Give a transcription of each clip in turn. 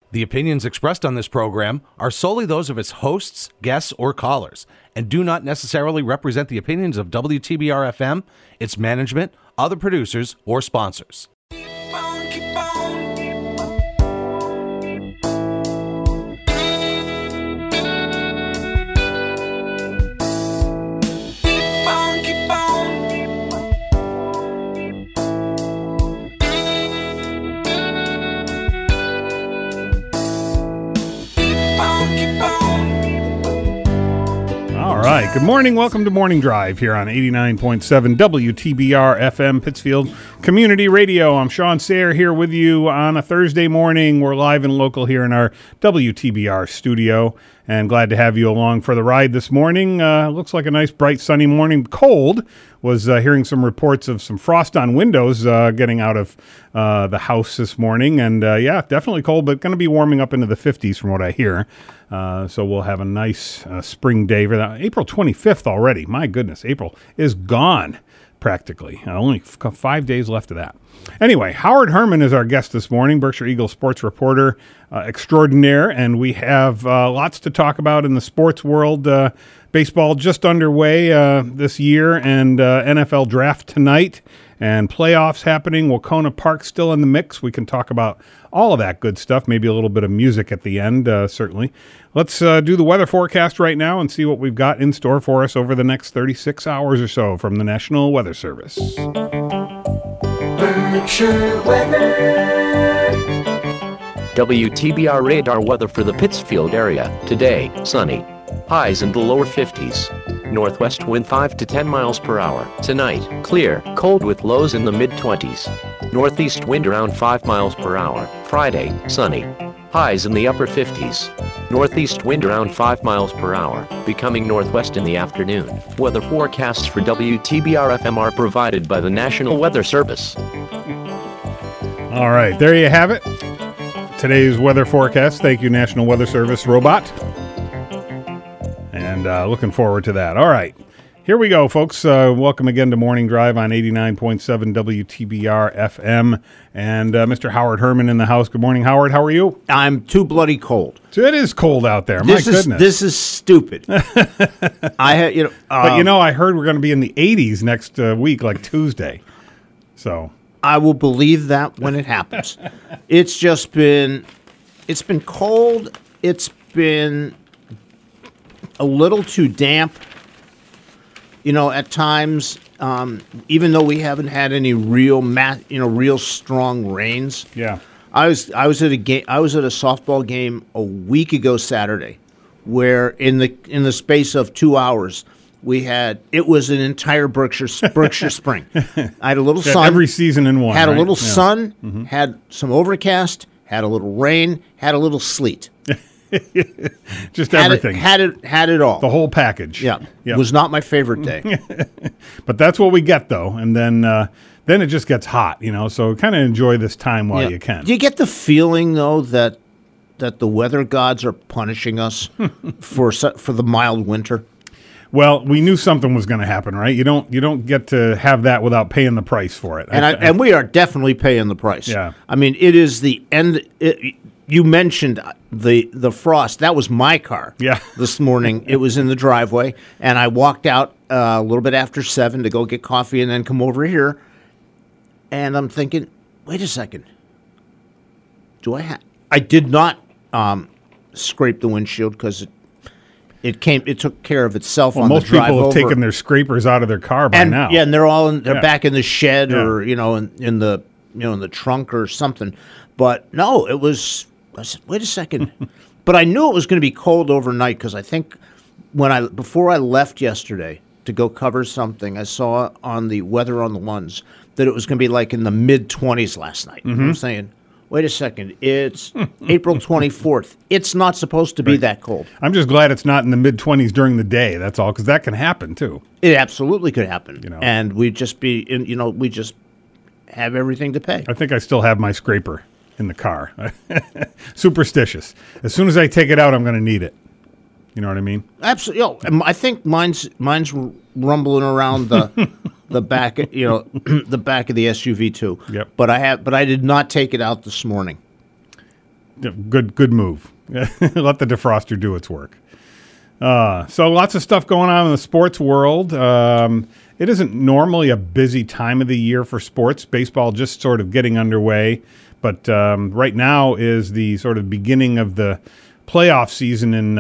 The opinions expressed on this program are solely those of its hosts, guests, or callers, and do not necessarily represent the opinions of WTBR-FM, its management, other producers, or sponsors. All right. Good morning. Welcome to Morning Drive here on 89.7 WTBR FM Pittsfield Community Radio. I'm Sean Sayre here with you on a Thursday morning. We're live and local here in our WTBR studio, and glad to have you along for the ride this morning. Looks like a nice, bright, sunny morning. Cold. Was hearing some reports of some frost on windows getting out of the house this morning. And yeah, definitely cold, but going to be warming up into the 50s from what I hear. So we'll have a nice spring day for that. April 25th already. My goodness, April is gone practically. Only 5 days left of that. Anyway, Howard Herman is our guest this morning, Berkshire Eagles sports reporter extraordinaire, and we have lots to talk about in the sports world. Baseball just underway this year, and NFL draft tonight, and playoffs happening. Wacona Park still in the mix. We can talk about all of that good stuff, maybe a little bit of music at the end, certainly. Let's do the weather forecast right now and see what we've got in store for us over the next 36 hours or so from the National Weather Service. Berkshire weather. WTBR radar weather for the Pittsfield area. Today, sunny. Highs in the lower 50s. Northwest wind 5 to 10 miles per hour. Tonight, clear, cold with lows in the mid-20s. Northeast wind around 5 miles per hour. Friday, sunny. Highs in the upper 50s. Northeast wind around 5 miles per hour, becoming northwest in the afternoon. Weather forecasts for WTBR-FM are provided by the National Weather Service. All right, there you have it. Today's weather forecast. Thank you, National Weather Service robot. And looking forward to that. All right. Here we go, folks. Welcome again to Morning Drive on 89.7 WTBR FM. And Mr. Howard Herman in the house. Good morning, Howard. How are you? I'm too bloody cold. It is cold out there. My goodness. This is stupid. I heard we're going to be in the 80s next week, like Tuesday. So I will believe that when it happens. It's been cold. It's been a little too damp. At times, even though we haven't had any real strong rains. Yeah. I was at a game. I was at a softball game a week ago Saturday, where in the space of 2 hours it was an entire Berkshire spring. I had a little sun every season in one. Had right? a little sun, had some overcast, had a little rain, had a little sleet. Just everything. Had it all. The whole package. Yeah. Yep. It was not my favorite day. But that's what we get, though. And then it just gets hot, so kind of enjoy this time while you can. Do you get the feeling, though, that the weather gods are punishing us for the mild winter? Well, we knew something was going to happen, right? You don't get to have that without paying the price for it. And we are definitely paying the price. Yeah. I mean, it is the end. You mentioned the frost. That was my car. Yeah. This morning, it was in the driveway, and I walked out a little bit after 7 to go get coffee and then come over here. And I'm thinking, wait a second. I did not scrape the windshield because it took care of itself on the drive over. Most people have taken their scrapers out of their car by now. Yeah, and they're back in the shed or in the trunk or something. But no, I said, wait a second. But I knew it was going to be cold overnight because I think before I left yesterday to go cover something, I saw on the Weather on the Ones that it was going to be like in the mid-20s last night. Mm-hmm. I'm saying, wait a second, it's April 24th. It's not supposed to be that cold. I'm just glad it's not in the mid-20s during the day, that's all, because that can happen, too. It absolutely could happen. And we'd just we just have everything to pay. I think I still have my scraper in the car. Superstitious. As soon as I take it out, I'm going to need it. You know what I mean? Absolutely. I think mine's rumbling around the back, the back of the SUV too. Yep. But I did not take it out this morning. Good move. Let the defroster do its work. So lots of stuff going on in the sports world. It isn't normally a busy time of the year for sports. Baseball just sort of getting underway. But right now is the sort of beginning of the playoff season in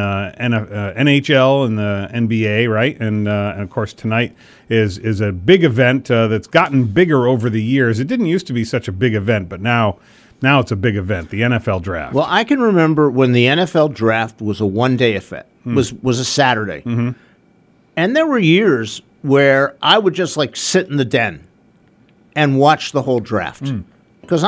NHL and the NBA, right? And of course, tonight is a big event that's gotten bigger over the years. It didn't used to be such a big event, but now it's a big event, the NFL draft. Well, I can remember when the NFL draft was a one-day event, was a Saturday. Mm-hmm. And there were years where I would just like sit in the den and watch the whole draft. Because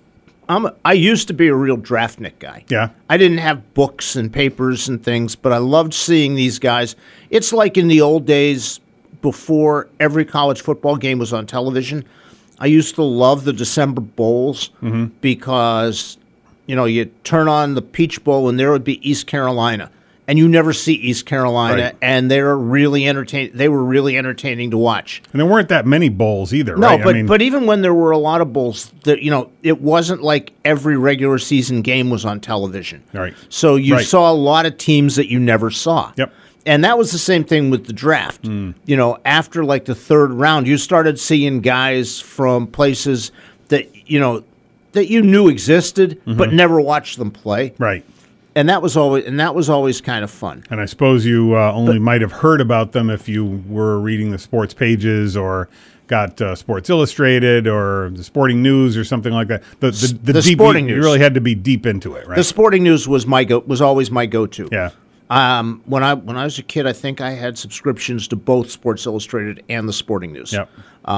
I used to be a real draftnik guy. Yeah. I didn't have books and papers and things, but I loved seeing these guys. It's like in the old days before every college football game was on television. I used to love the December Bowls because, you turn on the Peach Bowl and there would be East Carolina. And you never see East Carolina, right. And they were really entertaining to watch. And there weren't that many bowls either, no, right? But even when there were a lot of bowls, it wasn't like every regular season game was on television. Right. So you Right. saw a lot of teams that you never saw. Yep. And that was the same thing with the draft. After like the third round, you started seeing guys from places that you knew existed, but never watched them play. Right. And that was always kind of fun. And I suppose you only might have heard about them if you were reading the sports pages or got Sports Illustrated or the Sporting News or something like that. The deep, Sporting you News. really had to be deep into it, right? The Sporting News was always my go-to. Yeah. When I was a kid, I think I had subscriptions to both Sports Illustrated and the Sporting News. Yep.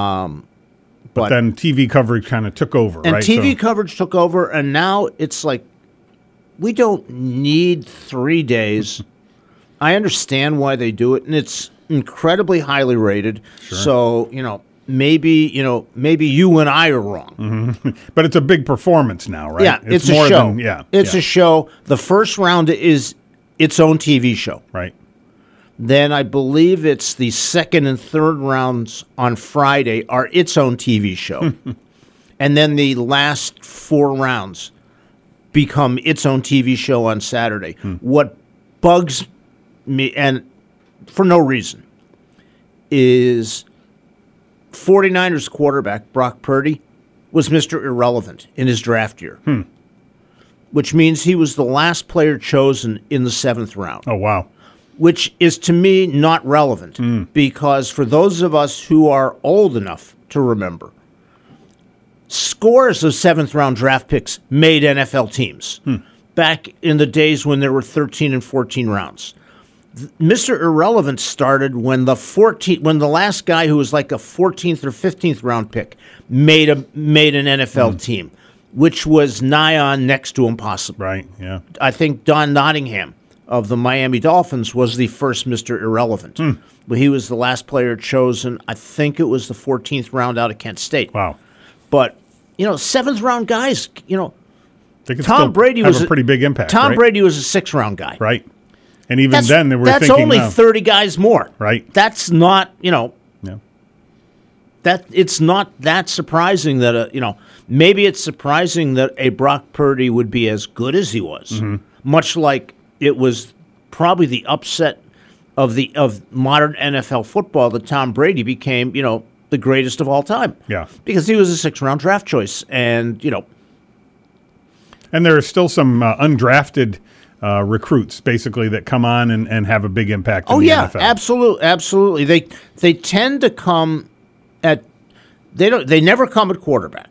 But then TV coverage kind of took over, and right? TV coverage took over, and now it's like we don't need 3 days. I understand why they do it, and it's incredibly highly rated. Sure. So maybe you and I are wrong. Mm-hmm. But it's a big performance now, right? Yeah, it's more a show. It's a show. The first round is its own TV show. Right. Then I believe it's the second and third rounds on Friday are its own TV show. And then the last 4 rounds become its own TV show on Saturday. What bugs me, and for no reason, is 49ers quarterback Brock Purdy was Mr. Irrelevant in his draft year. Which means he was the last player chosen in the 7th round. Oh, wow. Which is, to me, not relevant because for those of us who are old enough to remember, scores of 7th-round draft picks made NFL teams back in the days when there were 13 and 14 rounds. Mr. Irrelevant started when the last guy who was like a 14th or 15th round pick made an NFL team, which was nigh on next to impossible. Right, yeah. I think Don Nottingham of the Miami Dolphins was the first Mr. Irrelevant. But he was the last player chosen. I think it was the 14th round out of Kent State. Wow. But, 7th round guys, They could Tom still Brady have was a pretty big impact, Tom right? Brady was a 6th round guy. Right. And even then, they were that's thinking, only 30 guys more. Right. That's not, Yeah. that it's not that surprising that maybe it's surprising that a Brock Purdy would be as good as he was, much like it was probably the upset of modern NFL football that Tom Brady became the greatest of all time. Yeah. Because he was a 6th round draft choice, and And there are still some undrafted recruits, basically, that come on and have a big impact in the NFL. Absolutely. They tend to come they never come at quarterback.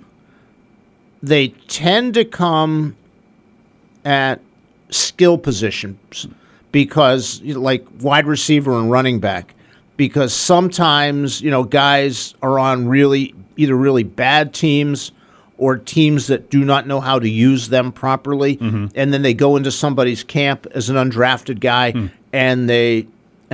They tend to come at skill positions because like wide receiver and running back, because sometimes guys are on either really bad teams or teams that do not know how to use them properly, and then they go into somebody's camp as an undrafted guy, and they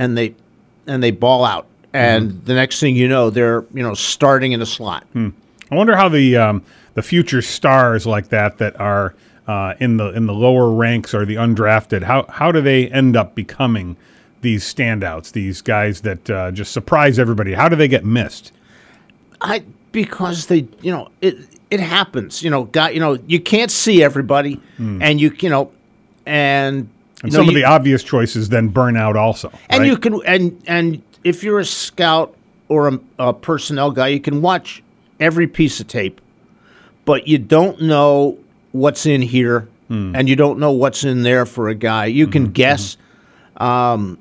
ball out, and the next thing you know, they're starting in a slot. I wonder how the future stars like that are in the lower ranks or the undrafted, how do they end up becoming these standouts, these guys that just surprise everybody? How do they get missed? Because they it happens. You can't see everybody, and and some of the obvious choices then burn out also. And right? you can and if you're a scout or a personnel guy, you can watch every piece of tape, but you don't know what's in here, and you don't know what's in there for a guy. You can guess, but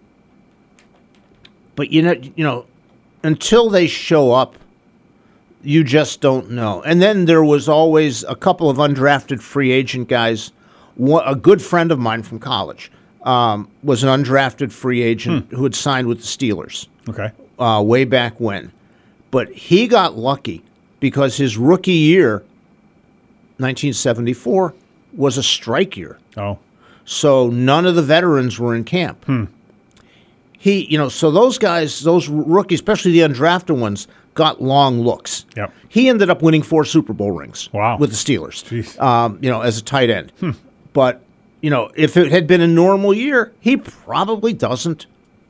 until they show up, you just don't know. And then there was always a couple of undrafted free agent guys. A good friend of mine from college was an undrafted free agent who had signed with the Steelers. Okay. Way back when. But he got lucky because his rookie year, 1974, was a strike year. Oh. So none of the veterans were in camp. So those guys, those rookies, especially the undrafted ones, got long looks. Yep. He ended up winning 4 Super Bowl rings with the Steelers, Jeez. as a tight end. But, if it had been a normal year, he probably doesn't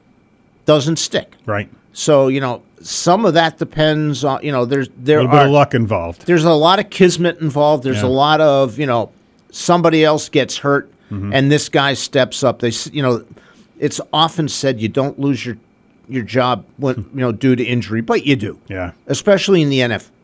stick. Right. So, some of that depends on, there a little bit of luck involved. There's a lot of kismet involved. There's a lot of, somebody else gets hurt and this guy steps up. It's often said you don't lose your job when, due to injury, but you do. Yeah. Especially in the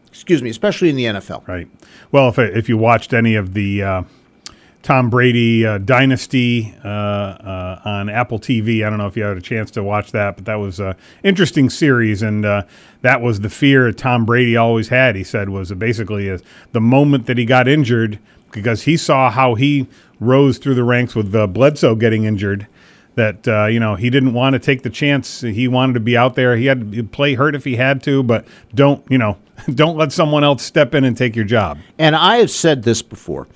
NFL. Right. Well, if you watched any of the Tom Brady Dynasty on Apple TV. I don't know if you had a chance to watch that, but that was an interesting series, and that was the fear Tom Brady always had, he said, was basically the moment that he got injured, because he saw how he rose through the ranks with Bledsoe getting injured, that he didn't want to take the chance. He wanted to be out there. He had to play hurt if he had to, but don't let someone else step in and take your job. And I have said this before.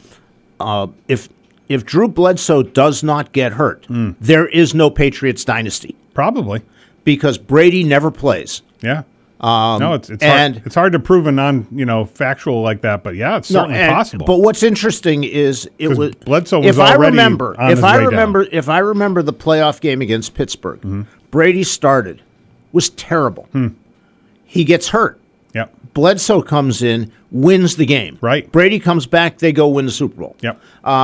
If Drew Bledsoe does not get hurt, there is no Patriots dynasty. Probably. Because Brady never plays. Yeah. No, it's hard to prove a factual like that, but yeah, it's certainly possible. But what's interesting is it was Bledsoe was already on his way down. If I remember the playoff game against Pittsburgh, Brady started, was terrible. He gets hurt. Yep. Bledsoe comes in, wins the game. Right. Brady comes back, they go win the Super Bowl. Yep.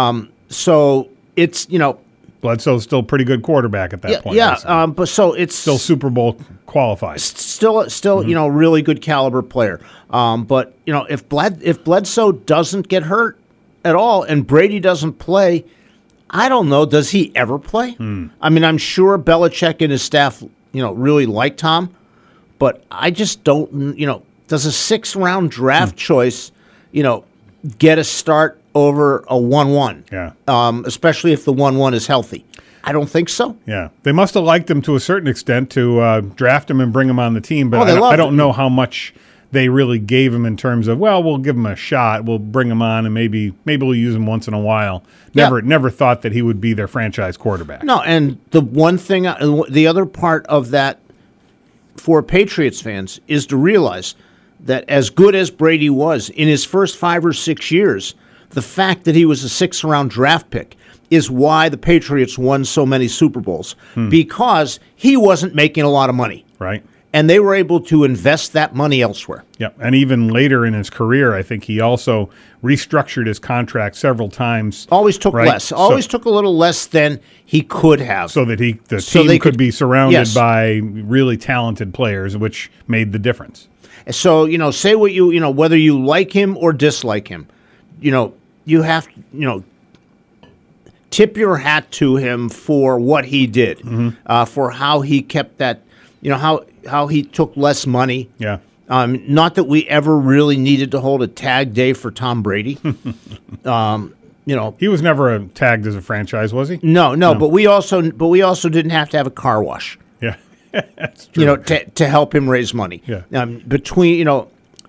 So it's, Bledsoe's still a pretty good quarterback at that point. Yeah, but so it's still Super Bowl qualified. Still, really good caliber player. But if Bledsoe doesn't get hurt at all and Brady doesn't play, I don't know. Does he ever play? I mean, I'm sure Belichick and his staff, really like Tom, but I just don't. Does a 6th-round draft choice, get a start over a 1-1? Yeah. Especially if the 1-1 is healthy. I don't think so. Yeah. They must have liked him to a certain extent to draft him and bring him on the team, but I don't know how much they really gave him in terms of, well, we'll give him a shot, we'll bring him on, and maybe we'll use him once in a while. Never thought that he would be their franchise quarterback. No, and the other part of that for Patriots fans is to realize that as good as Brady was in his first 5 or 6 years, the fact that he was a 6th-round draft pick is why the Patriots won so many Super Bowls, because he wasn't making a lot of money. Right. And they were able to invest that money elsewhere. Yeah, and even later in his career, I think he also restructured his contract several times. Always took less. Always took a little less than he could have. So that the team could be surrounded by really talented players, which made the difference. So, say what whether you like him or dislike him, you have to, tip your hat to him for what he did, for how he kept that, how he took less money. Yeah. Not that we ever really needed to hold a tag day for Tom Brady. He was never tagged as a franchise, was he? No. But we also didn't have to have a car wash. Yeah. That's true. To help him raise money. Yeah. Between,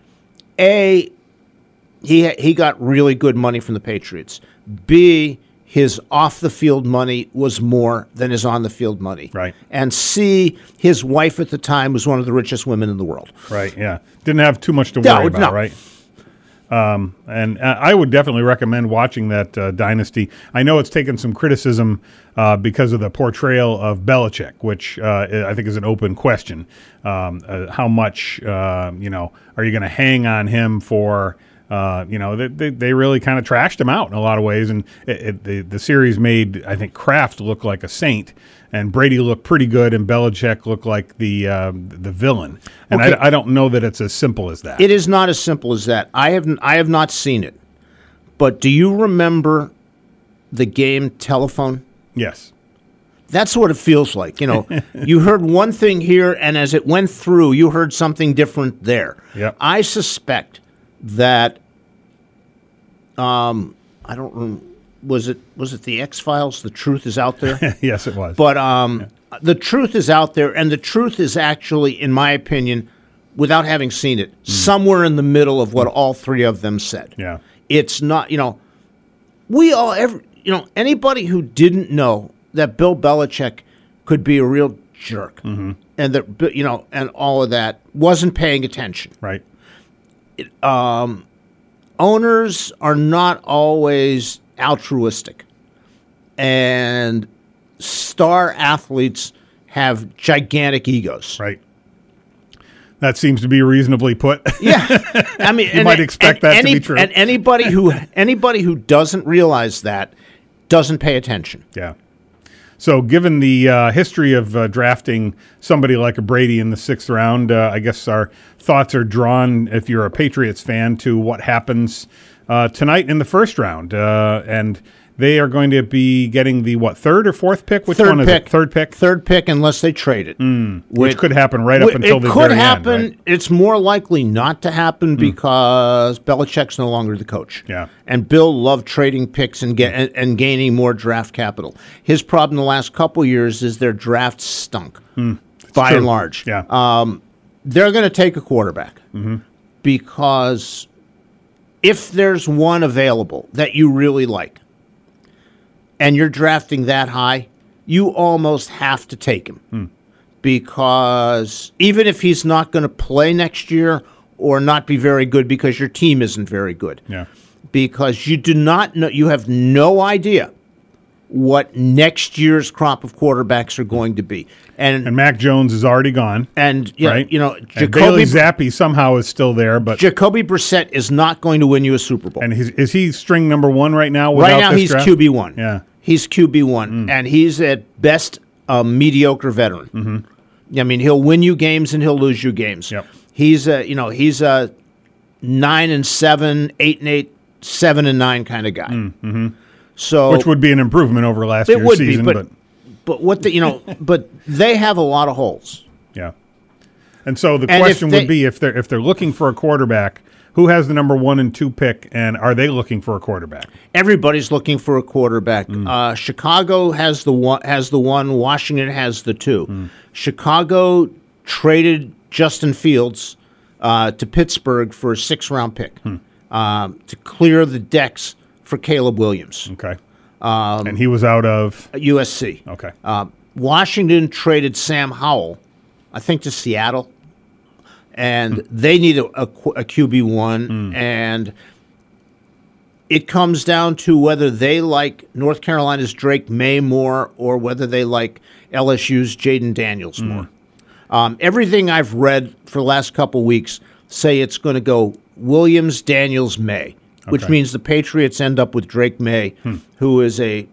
he got really good money from the Patriots. B, his off-the-field money was more than his on-the-field money. Right. And C, his wife at the time was one of the richest women in the world. Right, yeah. Didn't have too much to worry about, right? And I would definitely recommend watching that Dynasty. I know it's taken some criticism because of the portrayal of Belichick, which I think is an open question. How much, are you going to hang on him for They really kind of trashed him out in a lot of ways, and the series made, I think, Kraft look like a saint, and Brady looked pretty good, and Belichick looked like the villain. And Okay. I don't know that it's as simple as that. It is not as simple as that. I have not seen it, but do you remember the game Telephone? Yes. That's what it feels like. You heard one thing here, and as it went through, you heard something different there. Yep. I suspect that I don't remember, was it the X-Files? The truth is out there. Yes, it was. But the truth is out there, and the truth is actually, in my opinion, without having seen it, somewhere in the middle of what all three of them said. Yeah. It's not, anybody who didn't know that Bill Belichick could be a real jerk, and that, and all of that, wasn't paying attention. Right. Owners are not always altruistic, and star athletes have gigantic egos. Right. That seems to be reasonably put. Yeah, I mean, You might expect that to be true. And anybody who doesn't realize that doesn't pay attention. Yeah. So, given the history of drafting somebody like a Brady in the 6th round, I guess our thoughts are drawn, if you're a Patriots fan, to what happens tonight in the 1st round. And they are going to be getting the, 3rd or 4th pick? Which one is it? Third pick? Third pick, unless they trade it. Which could happen right up until the very end. It could happen. Right? It's more likely not to happen because Belichick's no longer the coach. Yeah. And Bill loved trading picks and gaining more draft capital. His problem the last couple years is their draft stunk, by true. and large. Yeah. They're going to take a quarterback because if there's one available that you really like, and you're drafting that high, you almost have to take him. Because even if he's not going to play next year or not be very good because your team isn't very good. Yeah. Because you do not know, you have no idea what next year's crop of quarterbacks are going to be. And Mac Jones is already gone. And right? And Jacoby Bailey Zappi somehow is still there, but Jacoby Brissett is not going to win you a Super Bowl. and is he string number 1 right now? Right now, this he's draft? QB1. Yeah. He's QB1, and he's at best a mediocre veteran. I mean, he'll win you games and he'll lose you games. Yep. He's a 9-7, 8-8, 7-9 kind of guy. So Which would be an improvement over last it year's would season, be, but what but they have a lot of holes. yeah. And so the And question if they- would be if they're looking for a quarterback, who has the number 1 and 2 pick, and are they looking for a quarterback? Everybody's looking for a quarterback. Chicago has the one. Washington has the 2. Chicago traded Justin Fields to Pittsburgh for a 6th-round pick to clear the decks for Caleb Williams, Okay. And he was out of USC. okay. Washington traded Sam Howell, I think, to Seattle, and they need a QB1, and it comes down to whether they like North Carolina's Drake May more or whether they like LSU's Jaden Daniels more. Everything I've read for the last couple weeks say it's going to go Williams, Daniels, May, which Okay. means the Patriots end up with Drake May, who is a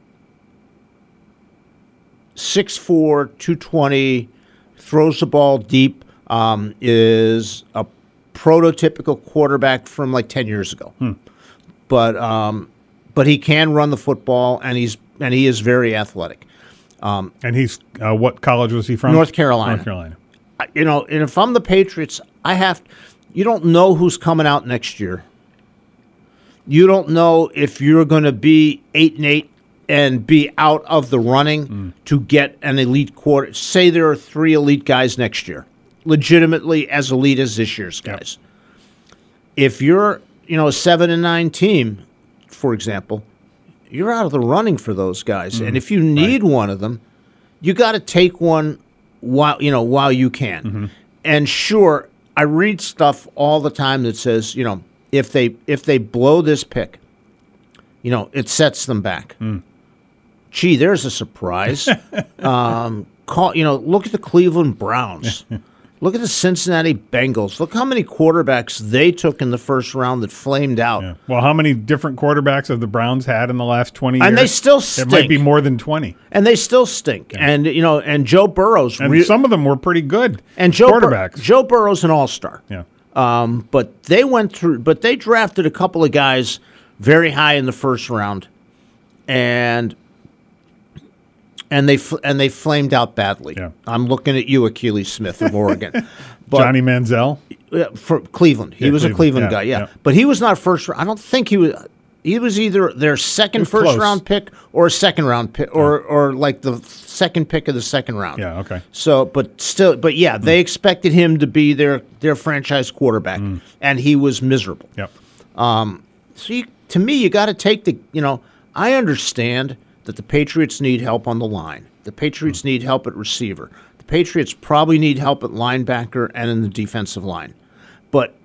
6'4", 220, throws the ball deep, is a prototypical quarterback from like 10 years ago. But he can run the football, and he is very athletic. And he's what college was he from? North Carolina. North Carolina. And if I'm the Patriots, you don't know who's coming out next year. You don't know if you're going to be 8-8 and be out of the running to get an elite quarter. Say there are 3 elite guys next year, legitimately as elite as this year's guys. If you're, a 7-9 team, for example, you're out of the running for those guys. And if you need one of them, you got to take one while you can. And sure, I read stuff all the time that says, if they blow this pick, it sets them back. Gee, there's a surprise. Look at the Cleveland Browns. Look at the Cincinnati Bengals. Look how many quarterbacks they took in the first round that flamed out. Yeah. Well, how many different quarterbacks have the Browns had in the last 20 years? And they still stink. It might be more than 20. And they still stink. Yeah. And and Joe Burrow's and some of them were pretty good. And quarterbacks. Joe Burrow's an all-star. Yeah. But they drafted a couple of guys very high in the first round, and they flamed out badly. Yeah. I'm looking at you, Achilles Smith of Oregon. But, Johnny Manziel? For Cleveland. He was a Cleveland guy, yeah. But he was not first round. I don't think he was. He was either their second first-round pick or a second-round pick, or like the second pick of the second round. Yeah, okay. So, but yeah, they expected him to be their franchise quarterback, and he was miserable. Yep. To me, you got to take I understand that the Patriots need help on the line. The Patriots need help at receiver. The Patriots probably need help at linebacker and in the defensive line. But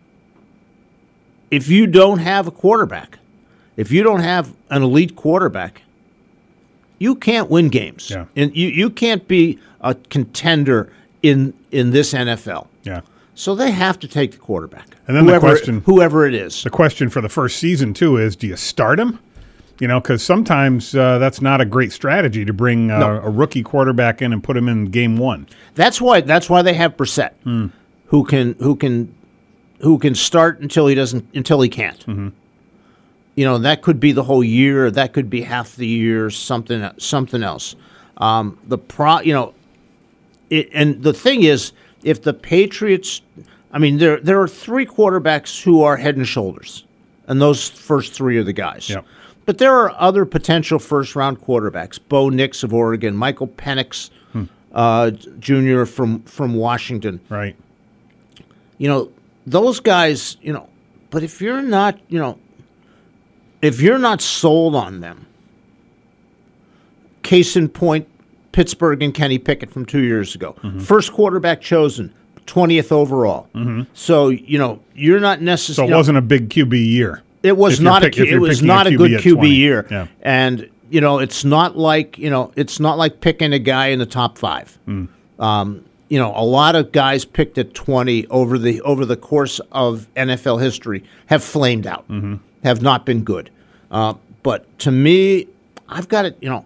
if you don't have a quarterback, if you don't have an elite quarterback, you can't win games. Yeah. And you can't be a contender in this NFL. Yeah. So they have to take the quarterback. And then whoever it is. The question for the first season, too, is do you start him? Because sometimes that's not a great strategy to bring a rookie quarterback in and put him in game one. That's why they have Brissett, who can start until he can't. Mm-hmm. That could be the whole year. That could be half the year. Something else. And the thing is, if the Patriots, there are three quarterbacks who are head and shoulders, and those first three are the guys. Yep. But there are other potential first-round quarterbacks. Bo Nix of Oregon, Michael Penix Jr. from Washington. Right. Those guys. But if you're not sold on them, case in point, Pittsburgh and Kenny Pickett from 2 years ago. Mm-hmm. First quarterback chosen, 20th overall. Mm-hmm. So you're not necessarily. So it wasn't a big QB year. It was not a good QB year, yeah. And it's not like picking a guy in the top five. A lot of guys picked at 20 over the course of NFL history have flamed out, have not been good. But to me, I've got to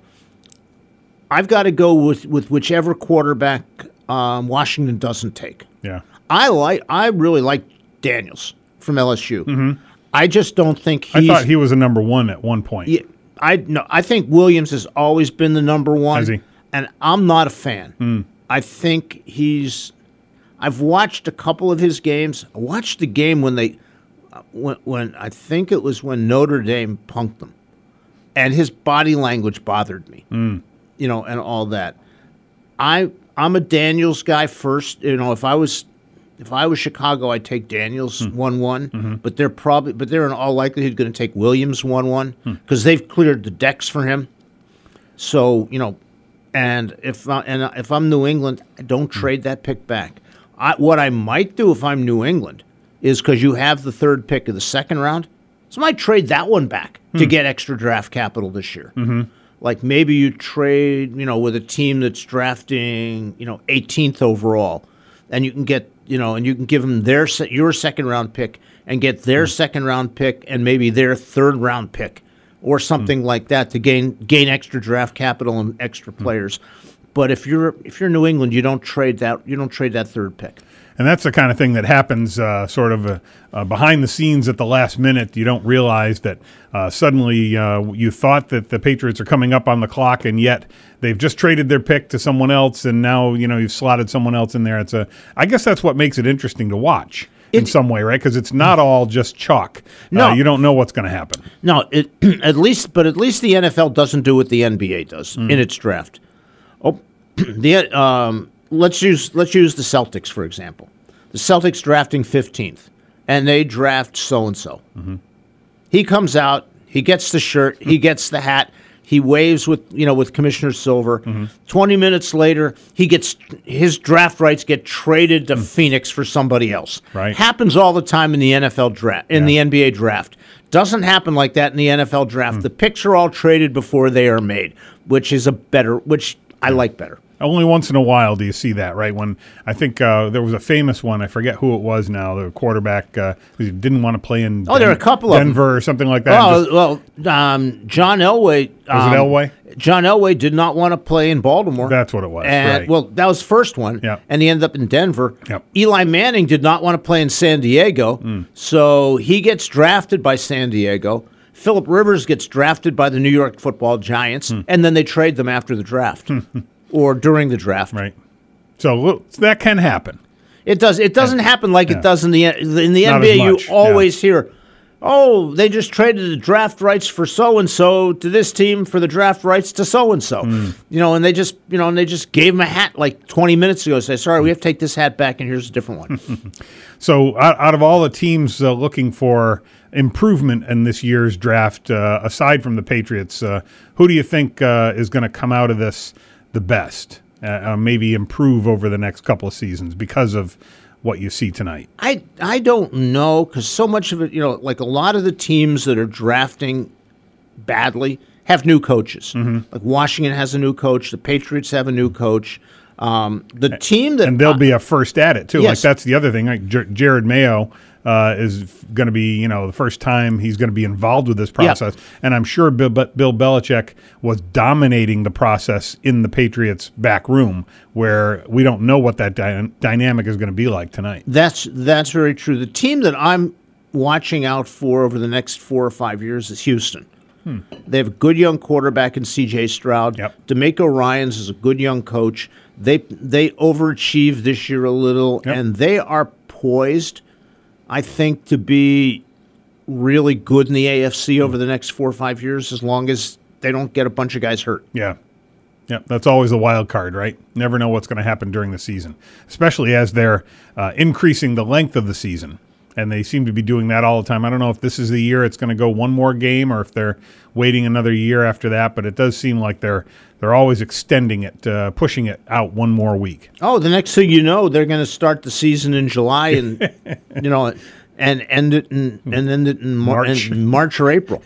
go with whichever quarterback Washington doesn't take. Yeah, I really like Daniels from LSU. Mm-hmm. I just don't think I thought he was a number one at one point. Yeah, I think Williams has always been the number one. Has he? And I'm not a fan. I think I've watched a couple of his games. I watched the game when I think it was when Notre Dame punked them, and his body language bothered me. And all that. I'm a Daniels guy first. If I was Chicago, I'd take Daniels 1-1, but they're in all likelihood going to take Williams 1-1 because they've cleared the decks for him. So and if I'm New England, I don't trade that pick back. What I might do if I'm New England is because you have the third pick of the second round, so I might trade that one back to get extra draft capital this year. Mm-hmm. Like maybe you trade with a team that's drafting 18th overall, and you can get. And you can give them your second round pick and get their second round pick and maybe their third round pick or something like that to gain extra draft capital and extra players. But if you're New England, you don't trade that third pick. And that's the kind of thing that happens sort of behind the scenes at the last minute. You don't realize that suddenly you thought that the Patriots are coming up on the clock, and yet they've just traded their pick to someone else, and now you've slotted someone else in there. I guess that's what makes it interesting to watch in some way, right? Because it's not all just chalk. No, you don't know what's going to happen. No, at least the NFL doesn't do what the NBA does in its draft. Let's use the Celtics, for example. The Celtics drafting 15th, and they draft so-and-so. Mm-hmm. He comes out, he gets the shirt, he gets the hat, he waves with Commissioner Silver. Mm-hmm. 20 minutes later, his draft rights get traded to Phoenix for somebody else. Right. Happens all the time in the NFL draft, the NBA draft. Doesn't happen like that in the NFL draft. The picks are all traded before they are made, which I like better. Only once in a while do you see that, right? When I think there was a famous one, I forget who it was now, the quarterback who didn't want to play in there are a couple of Denver or something like that. John Elway. Was it Elway? John Elway did not want to play in Baltimore. That's what it was, and, right. Well, that was the first one, Yep. and he ended up in Denver. Yep. Eli Manning did not want to play in San Diego, so he gets drafted by San Diego. Phillip Rivers gets drafted by the New York Football Giants, and then they trade them after the draft or during the draft. Right. So that can happen. It does. It doesn't happen like it does in the Not NBA. as You much, always hear, "Oh, they just traded the draft rights for so and so to this team for the draft rights to so and so." And they just gave him a hat like 20 minutes ago. Say, "Sorry, we have to take this hat back, and here's a different one." So out of all the teams looking for improvement in this year's draft, aside from the Patriots, who do you think is going to come out of this the best? Maybe improve over the next couple of seasons because of what you see tonight? I don't know, because so much of it, like a lot of the teams that are drafting badly have new coaches. Like Washington has a new coach. The Patriots have a new coach. The team that and they'll be a first at it too. Yes. Like that's the other thing. Like Jared Mayo is going to be, the first time he's going to be involved with this process. Yep. And I'm sure Bill Belichick was dominating the process in the Patriots' back room, where we don't know what that dynamic is going to be like tonight. That's very true. The team that I'm watching out for over the next 4 or 5 years is Houston. They have a good young quarterback in C.J. Stroud. Yep. DeMeco Ryans is a good young coach. They overachieved this year a little, Yep. and they are poised, I think, to be really good in the AFC over the next 4 or 5 years, as long as they don't get a bunch of guys hurt. Yeah. Yeah, that's always the wild card, right? Never know what's going to happen during the season, especially as they're increasing the length of the season. And they seem to be doing that all the time. I don't know if this is the year it's going to go one more game or if they're waiting another year after that, but it does seem like they're always extending it, pushing it out one more week. Oh, the next thing you know, they're going to start the season in July and and end it in March or April.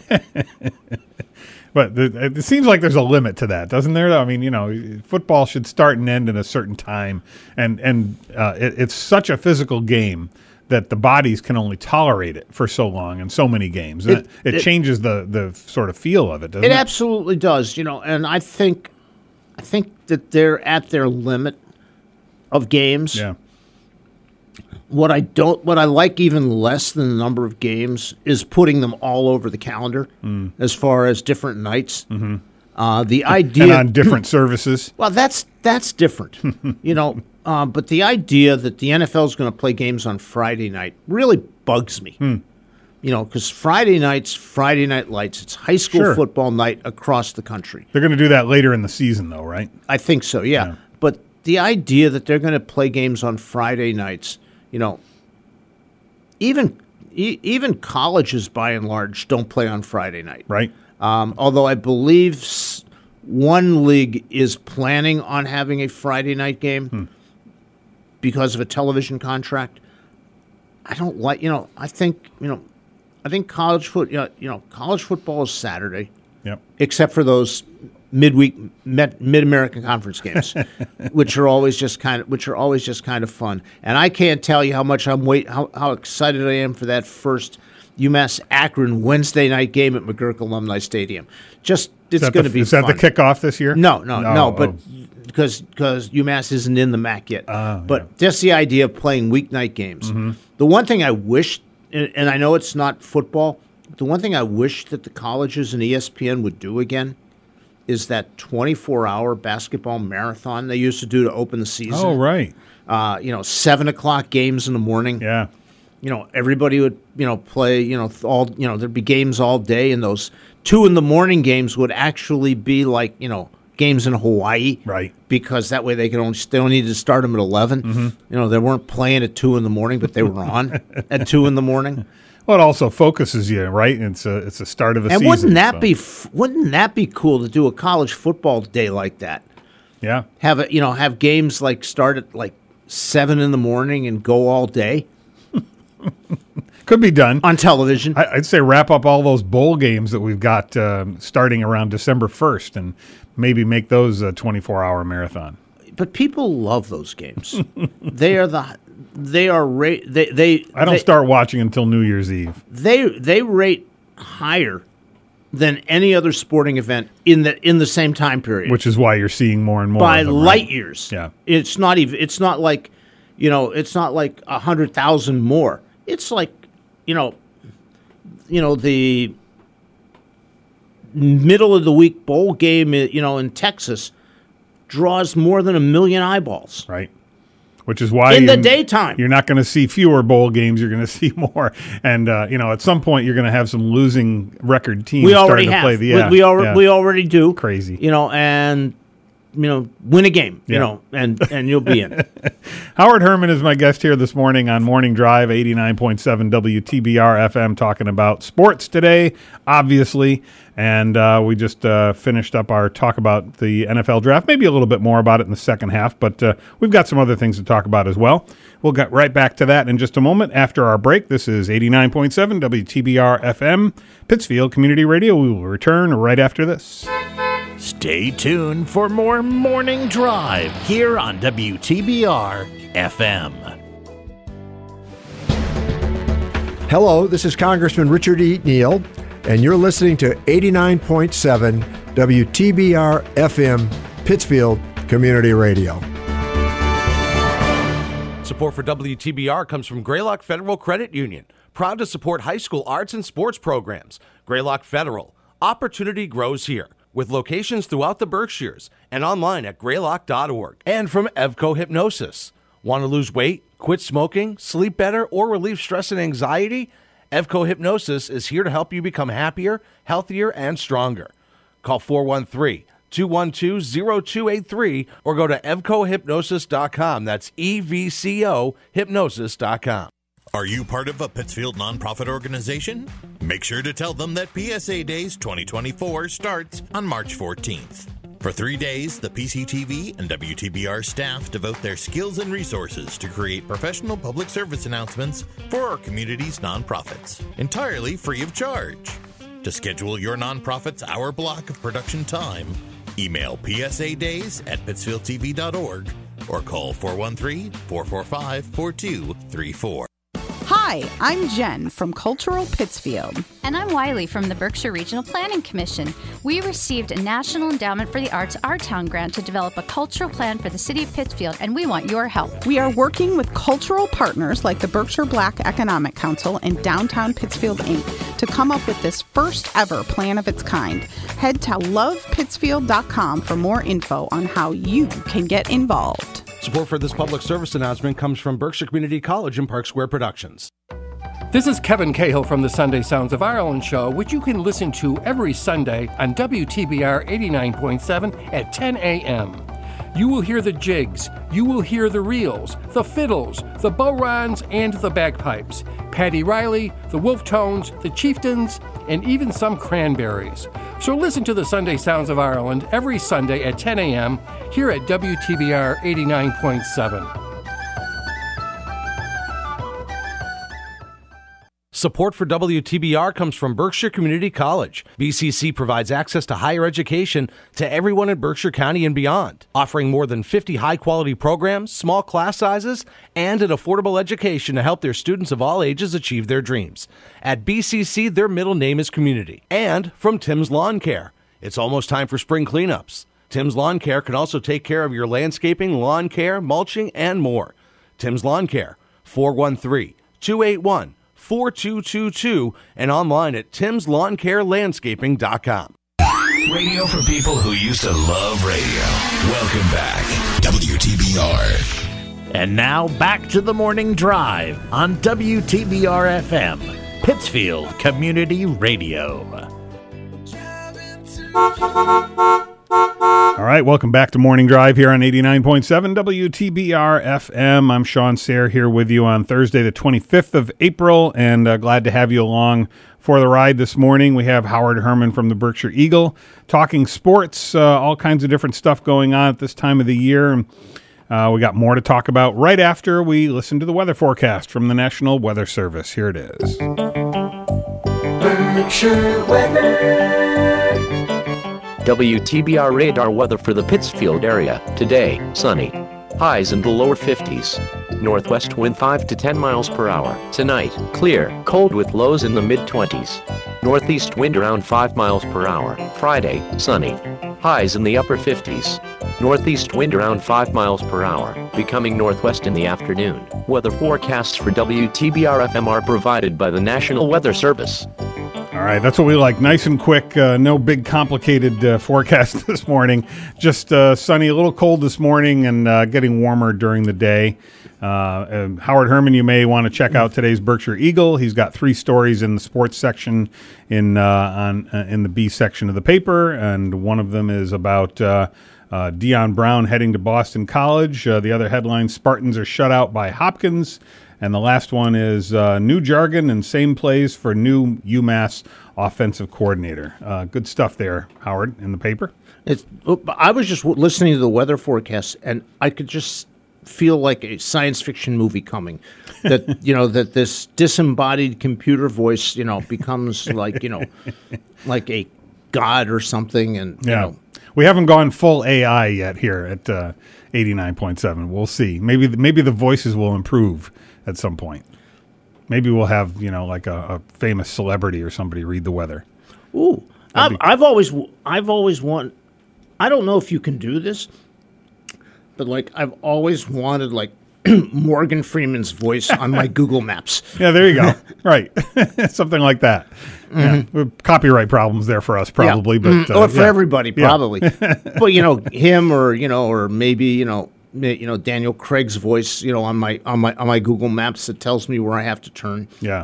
But it seems like there's a limit to that, doesn't there? I mean, football should start and end in a certain time, and it's such a physical game that the bodies can only tolerate it for so long and so many games. And it changes the sort of feel of it, doesn't it? It absolutely does, and I think that they're at their limit of games. Yeah. What I like even less than the number of games is putting them all over the calendar as far as different nights. The idea And on different services. Well, that's different, But the idea that the NFL is going to play games on Friday night really bugs me. Because Friday Night Lights, it's high school Sure. football night across the country. They're going to do that later in the season, though, right? I think so, yeah. But the idea that they're going to play games on Friday nights, even colleges by and large don't play on Friday night. Right. Although I believe one league is planning on having a Friday night game because of a television contract. I don't like, I think college football is Saturday. Yep. Except for those midweek mid-American conference games, which are always just kind of fun. And I can't tell you how much how excited I am for that first UMass Akron Wednesday night game at McGurk Alumni Stadium. It's going to be Is fun. that the kickoff this year? No, but because UMass isn't in the MAC yet. But just the idea of playing weeknight games. The one thing I wish, and I know it's not football, the one thing I wish that the colleges and ESPN would do again is that 24-hour basketball marathon they used to do to open the season. Oh, right. 7 o'clock games in the morning. Yeah. Everybody would, play, there'd be games all day, and those 2 in the morning games would actually be like, games in Hawaii. Right. Because that way they don't need to start them at 11. They weren't playing at 2 in the morning, but they were on at 2 in the morning. Well, it also focuses you, right? It's a start of a season. And wouldn't that be cool to do a college football day like that? Yeah. Have games like start at like 7 in the morning and go all day Could be done. on television. I'd say wrap up all those bowl games that we've got starting around December 1st and maybe make those a 24-hour marathon. but people love those games. They are I don't start watching until New Year's Eve. They rate higher than any other sporting event in the same time period, Which is why you're seeing more and more by of them, light right? years. Yeah. It's not like, it's not like 100,000 more. It's like, the middle of the week bowl game, in Texas draws more than 1 million eyeballs. Right. Which is why In the daytime. you're not going to see fewer bowl games. You're going to see more. And, at some point you're going to have some losing record teams We already starting to have. play. We already do. Crazy. And win a game. Yeah. And you'll be in. Howard Herman is my guest here this morning on Morning Drive, 89.7 WTBR FM, talking about sports today, obviously. And we just finished up our talk about the NFL draft, maybe a little bit more about it in the second half, but we've got some other things to talk about as well. We'll get right back to that in just a moment after our break. This is 89.7 WTBR FM, Pittsfield Community Radio. We will return right after this. Stay tuned for more Morning Drive here on WTBR FM. Hello, this is Congressman Richard E. Neal, and you're listening to 89.7 WTBR FM, Pittsfield Community Radio. Support for WTBR comes from Greylock Federal Credit Union, proud to support high school arts and sports programs. Greylock Federal, opportunity grows here, with locations throughout the Berkshires and online at greylock.org. And from Evco Hypnosis. Want to lose weight, quit smoking, sleep better, or relieve stress and anxiety? Evco Hypnosis is here to help you become happier, healthier, and stronger. Call 413-212-0283 or go to evcohypnosis.com. That's EVCO hypnosis.com. Are you part of a Pittsfield nonprofit organization? Make sure to tell them that PSA Days 2024 starts on March 14th. For 3 days, the PCTV and WTBR staff devote their skills and resources to create professional public service announcements for our community's nonprofits, entirely free of charge. To schedule your nonprofit's hour block of production time, email psadays@pittsfieldtv.org or call 413-445-4234. Hi, I'm Jen from Cultural Pittsfield. And I'm Wiley from the Berkshire Regional Planning Commission. We received a National Endowment for the Arts Our Town grant to develop a cultural plan for the city of Pittsfield, and we want your help. We are working with cultural partners like the Berkshire Black Economic Council and Downtown Pittsfield, Inc. to come up with this first ever plan of its kind. Head to lovepittsfield.com for more info on how you can get involved. Support for this public service announcement comes from Berkshire Community College and Park Square Productions. This is Kevin Cahill from the Sunday Sounds of Ireland show, which you can listen to every Sunday on WTBR 89.7 at 10 a.m. You will hear the jigs, you will hear the reels, the fiddles, the bodhráns, and the bagpipes, Paddy Riley, the Wolf Tones, the Chieftains, and even some cranberries. So listen to the Sunday Sounds of Ireland every Sunday at 10 a.m. here at WTBR 89.7. Support for WTBR comes from Berkshire Community College. BCC provides access to higher education to everyone in Berkshire County and beyond, offering more than 50 high-quality programs, small class sizes, and an affordable education to help their students of all ages achieve their dreams. At BCC, their middle name is community. And from Tim's Lawn Care. It's almost time for spring cleanups. Tim's Lawn Care can also take care of your landscaping, lawn care, mulching, and more. Tim's Lawn Care, 413-281-4222 and online at timslawncarelandscaping.com. Radio for people who used to love radio. Welcome back, WTBR. And now back to the Morning Drive on WTBR FM, Pittsfield Community Radio. All right, welcome back to Morning Drive here on 89.7 WTBR FM. I'm Sean Sayre here with you on Thursday, the 25th of April, and glad to have you along for the ride this morning. We have Howard Herman from the Berkshire Eagle talking sports, all kinds of different stuff going on at this time of the year. We got more to talk about right after we listen to the weather forecast from the National Weather Service. Here it is. Berkshire weather. WTBR radar weather for the Pittsfield area. Today, sunny. Highs in the lower 50s. Northwest wind 5 to 10 miles per hour. Tonight, clear, cold with lows in the mid-20s. Northeast wind around 5 miles per hour. Friday, sunny. Highs in the upper 50s. Northeast wind around 5 miles per hour, becoming northwest in the afternoon. Weather forecasts for WTBR FM are provided by the National Weather Service. All right, that's what we like. Nice and quick. No big complicated forecast this morning. Just sunny, a little cold this morning, and getting warmer during the day. Howard Herman, you may want to check out today's Berkshire Eagle. He's got 3 stories in the sports section in the B section of the paper, and one of them is about Deion Brown heading to Boston College. The other headline, Spartans are shut out by Hopkins. And the last one is new jargon and same plays for new UMass offensive coordinator. Good stuff there, Howard, in the paper. I was just listening to the weather forecast, and I could just feel like a science fiction movie coming. That that this disembodied computer voice, becomes like like a god or something, and we haven't gone full AI yet here at 89.7. We'll see. Maybe the voices will improve at some point. Maybe we'll have like a famous celebrity or somebody read the weather. Ooh, I've always wanted. I don't know if you can do this, but like I've always wanted like Morgan Freeman's voice on my Google Maps. Yeah, there you go. Right, something like that. Mm-hmm. Yeah. Copyright problems there for us, probably, but for everybody, probably. But him, or maybe Daniel Craig's voice, on my Google Maps that tells me where I have to turn. Yeah,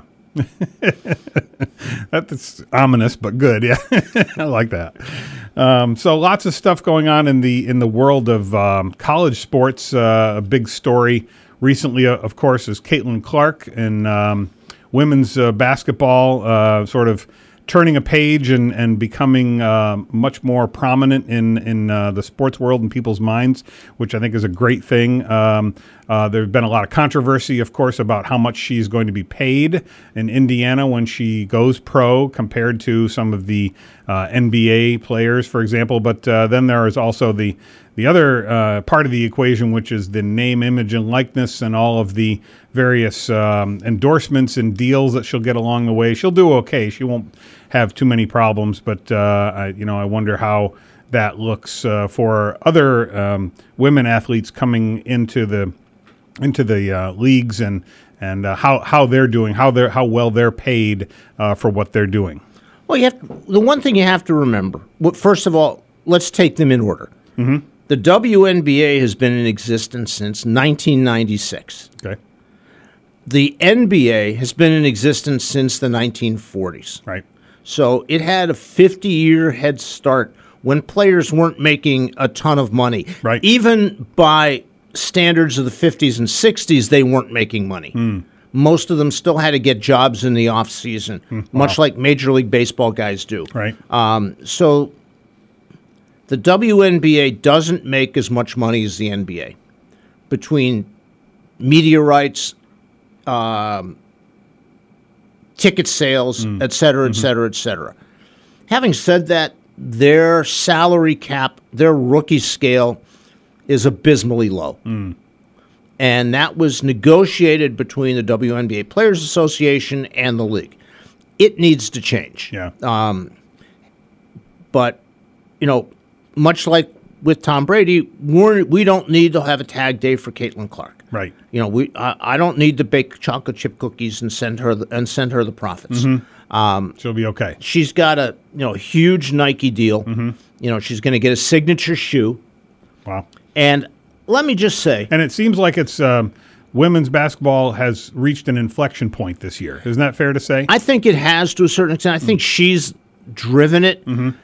that's ominous, but good. Yeah, I like that. So lots of stuff going on in the world of college sports. A big story recently, of course, is Caitlin Clark and women's basketball, sort of turning a page and becoming much more prominent in the sports world and people's minds, which I think is a great thing. There's been a lot of controversy, of course, about how much she's going to be paid in Indiana when she goes pro compared to some of the NBA players, for example. But then there is also the other part of the equation, which is the name, image, and likeness and all of the various endorsements and deals that she'll get along the way. She'll do okay. She won't have too many problems, but I wonder how that looks for other women athletes coming into the leagues and how they're doing, how well they're paid for what they're doing. Well, the one thing you have to remember. First of all, let's take them in order. Mm-hmm. The WNBA has been in existence since 1996. Okay. The NBA has been in existence since the 1940s. Right. So it had a 50-year head start when players weren't making a ton of money. Right. Even by standards of the 50s and 60s, they weren't making money. Most of them still had to get jobs in the off season, much like Major League Baseball guys do. Right. So the WNBA doesn't make as much money as the NBA between media rights, ticket sales, et cetera, et cetera, et cetera. Having said that, their salary cap, their rookie scale is abysmally low. And that was negotiated between the WNBA Players Association and the league. It needs to change. Yeah. But, much like with Tom Brady, we don't need to have a tag day for Caitlin Clark. Right. I don't need to bake chocolate chip cookies and send her the profits. She'll be okay. She's got a huge Nike deal. She's going to get a signature shoe. Wow. And let me just say, and it seems like it's women's basketball has reached an inflection point this year. Isn't that fair to say? I think it has to a certain extent. I think she's driven it.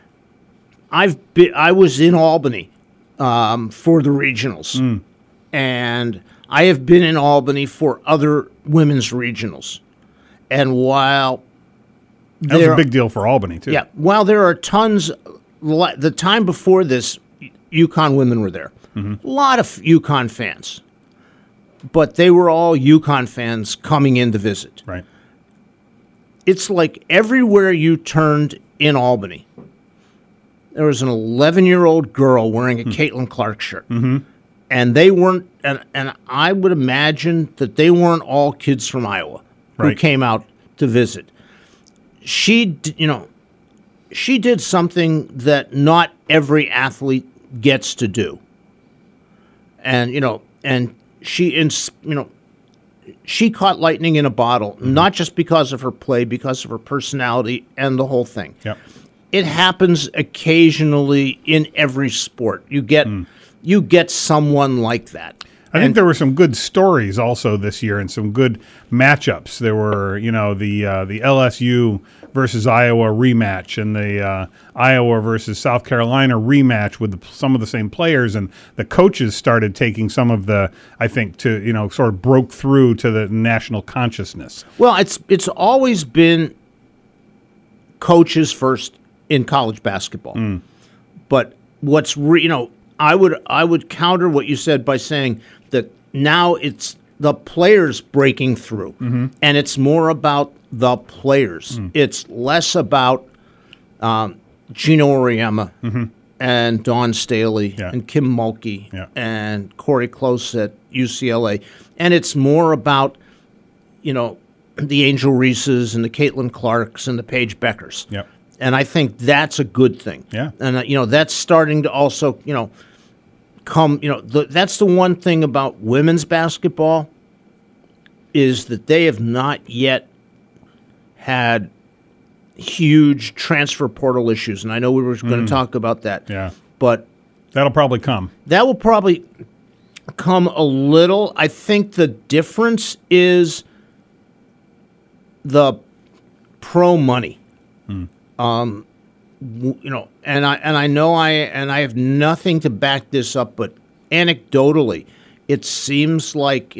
I was in Albany for the regionals, and I have been in Albany for other women's regionals. And while that was a big deal for Albany too. Yeah, while there are tons, the time before this, UConn women were there. A lot of UConn fans, but they were all UConn fans coming in to visit. Right. It's like everywhere you turned in Albany, there was an 11-year-old girl wearing a Caitlin Clark shirt. Mm-hmm. And they weren't, and I would imagine that they weren't all kids from Iowa who came out to visit. She did something that not every athlete gets to do. And she caught lightning in a bottle, not just because of her play, because of her personality and the whole thing. Yep. It happens occasionally in every sport. You get someone like that. I think there were some good stories also this year and some good matchups. There were, the LSU versus Iowa rematch and the Iowa versus South Carolina rematch with some of the same players, and the coaches started taking some of the, I think, to sort of broke through to the national consciousness. Well, it's always been coaches first in college basketball, but I would counter what you said by saying that now it's the players breaking through, and it's more about the players. It's less about Gino Auriemma and Dawn Staley and Kim Mulkey and Corey Close at UCLA, and it's more about the Angel Reeses and the Caitlin Clarks and the Paige Beckers. Yep. And I think that's a good thing. Yeah. And that's starting to also come. That's the one thing about women's basketball is that they have not yet had huge transfer portal issues, and I know we were going to talk about that. Yeah. But that'll probably come. That will probably come a little. I think the difference is the pro money. And I know I have nothing to back this up, but anecdotally, it seems like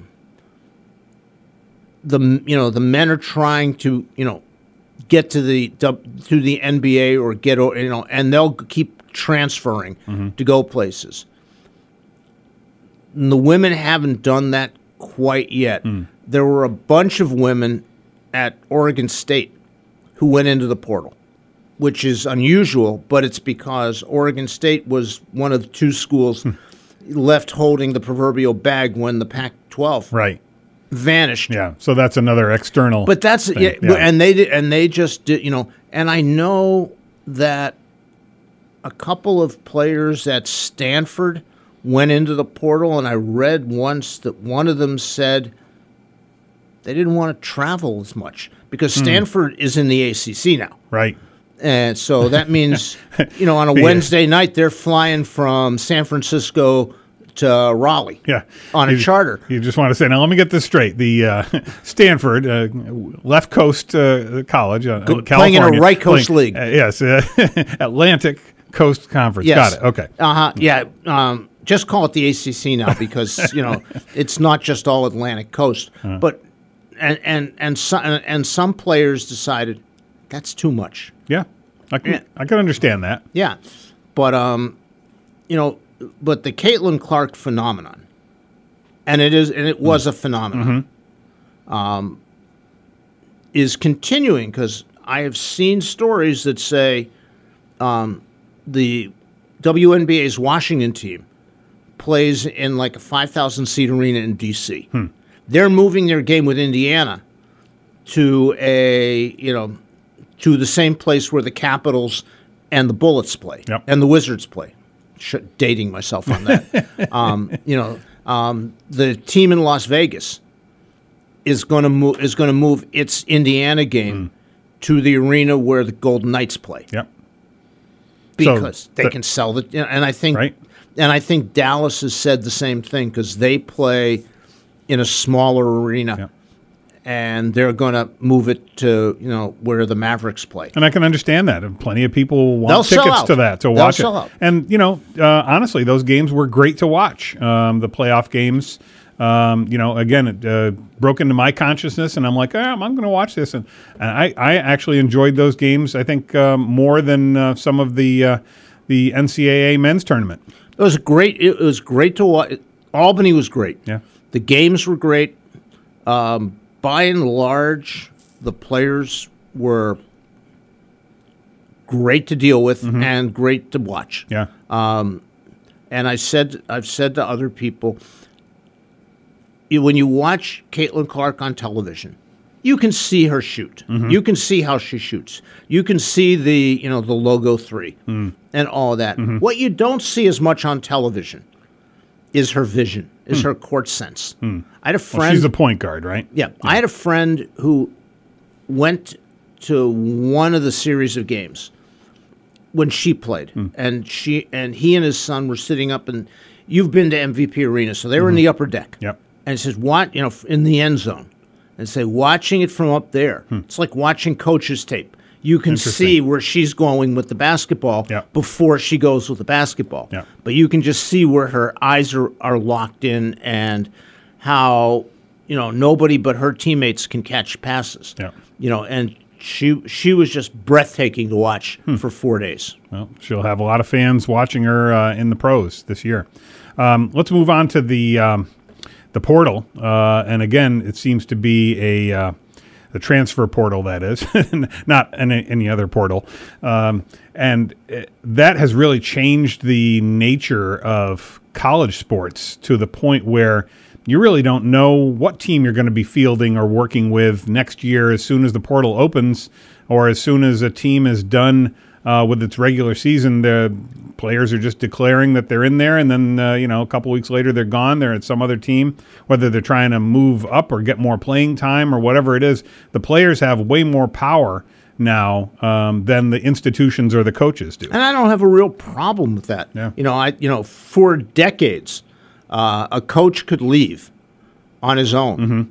the men are trying to get to the NBA or get and they'll keep transferring to go places. And the women haven't done that quite yet. There were a bunch of women at Oregon State who went into the portal, which is unusual, but it's because Oregon State was one of the two schools left holding the proverbial bag when the Pac-12 vanished. Yeah, so that's another external. But that's thing. And they just did, and I know that a couple of players at Stanford went into the portal, and I read once that one of them said they didn't want to travel as much because Stanford is in the ACC now. Right. And so that means, on a Wednesday night, they're flying from San Francisco to Raleigh on a charter. You just want to say, now let me get this straight. The Stanford, left coast college, California. Playing in a right coast league. Yes, Atlantic Coast Conference. Yes. Got it, okay. Yeah, just call it the ACC now because, it's not just all Atlantic Coast. But and some players decided that's too much. Yeah, I can understand that. Yeah, but but the Caitlin Clark phenomenon, and it was a phenomenon, is continuing because I have seen stories that say the WNBA's Washington team plays in like a 5,000 seat arena in D.C. They're moving their game with Indiana to to the same place where the Capitals and the Bullets play and the Wizards play. Dating myself on that. The team in Las Vegas is going to move its Indiana game to the arena where the Golden Knights play. Yep. Because they can sell it, and I think Dallas has said the same thing because they play in a smaller arena. Yep. And they're going to move it to where the Mavericks play. And I can understand that. Plenty of people want tickets to that to watch it. Out. And honestly, those games were great to watch. The playoff games. Again, it broke into my consciousness, and I'm like, I'm going to watch this. And I actually enjoyed those games. I think more than some of the NCAA men's tournament. It was great. It was great to watch. Albany was great. Yeah, the games were great. By and large, the players were great to deal with and great to watch. Yeah. And I've said to other people, when you watch Caitlin Clark on television, you can see her shoot. You can see how she shoots. You can see the logo 3 and all that. What you don't see as much on television is her vision, is her court sense. I had a friend. Well, she's a point guard, right? Yeah. I had a friend who went to one of the series of games when she played, and he and his son were sitting up, and you've been to MVP Arena, so they were in the upper deck. Yep. And it says, in the end zone. And say, watching it from up there, it's like watching coach's tape. You can see where she's going with the basketball before she goes with the basketball. Yep. But you can just see where her eyes are locked in and how, nobody but her teammates can catch passes. Yep. And she was just breathtaking to watch for 4 days. Well, she'll have a lot of fans watching her in the pros this year. Let's move on to the portal, and again, it seems to be the transfer portal, that is, not any other portal, and that has really changed the nature of college sports to the point where you really don't know what team you're going to be fielding or working with next year as soon as the portal opens, or as soon as a team is done with its regular season. The players are just declaring that they're in there, and then a couple weeks later they're gone. They're at some other team, whether they're trying to move up or get more playing time or whatever it is. The players have way more power now than the institutions or the coaches do. And I don't have a real problem with that. Yeah. For decades, a coach could leave on his own.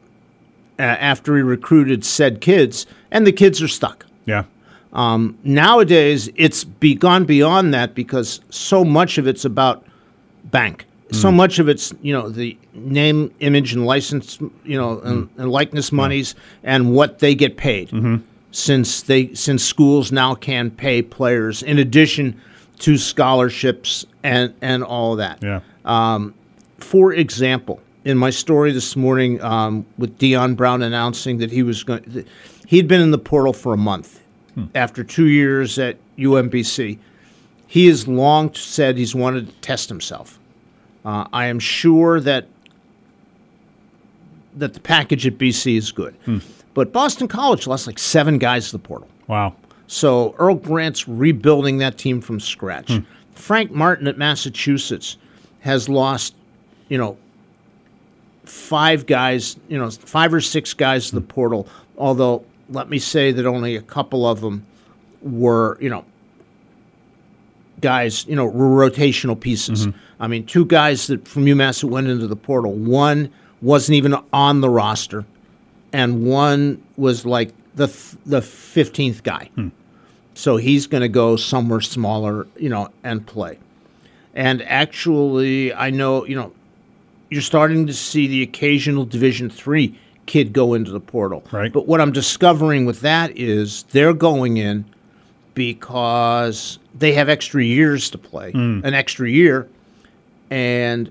After he recruited said kids, and the kids are stuck. Yeah. Nowadays, it's gone beyond that because so much of it's about bank. So much of it's, the name, image, and license, and likeness monies and what they get paid. Since schools now can pay players in addition to scholarships and all that. Yeah. For example, in my story this morning with Dion Brown announcing that he'd been in the portal for a month. After 2 years at UMBC, he has long said he's wanted to test himself. I am sure that the package at BC is good. But Boston College lost like 7 guys to the portal. Wow. So Earl Grant's rebuilding that team from scratch. Frank Martin at Massachusetts has lost, 5 guys, 5 or 6 guys to the portal, although let me say that only a couple of them were, guys, were rotational pieces. I mean, 2 guys from UMass that went into the portal. One wasn't even on the roster, and one was like the 15th guy. So he's going to go somewhere smaller, and play. And actually, I know, you're starting to see the occasional Division III kid go into the portal. Right. But what I'm discovering with that is they're going in because they have extra years to play, an extra year, and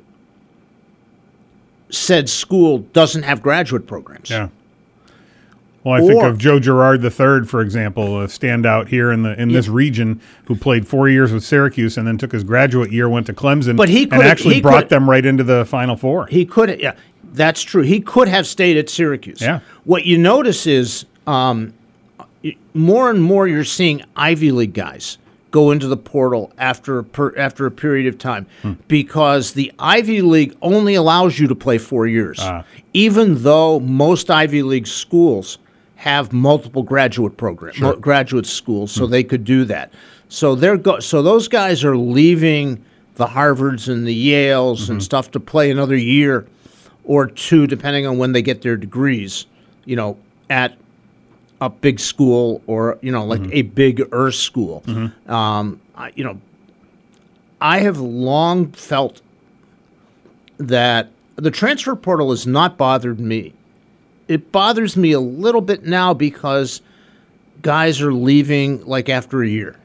said school doesn't have graduate programs. Yeah. Well, I think of Joe Girard III, for example, a standout here in this region, who played 4 years with Syracuse and then took his graduate year, went to Clemson, but he actually brought them right into the Final Four. He could, yeah, that's true. He could have stayed at Syracuse. Yeah. What you notice is more and more you're seeing Ivy League guys go into the portal after a period of time because the Ivy League only allows you to play 4 years, even though most Ivy League schools have multiple graduate programs, graduate schools, so they could do that. So so those guys are leaving the Harvards and the Yales and stuff to play another year or 2, depending on when they get their degrees, at a big school or, like a bigger school. I have long felt that the transfer portal has not bothered me. It bothers me a little bit now because guys are leaving like after a year.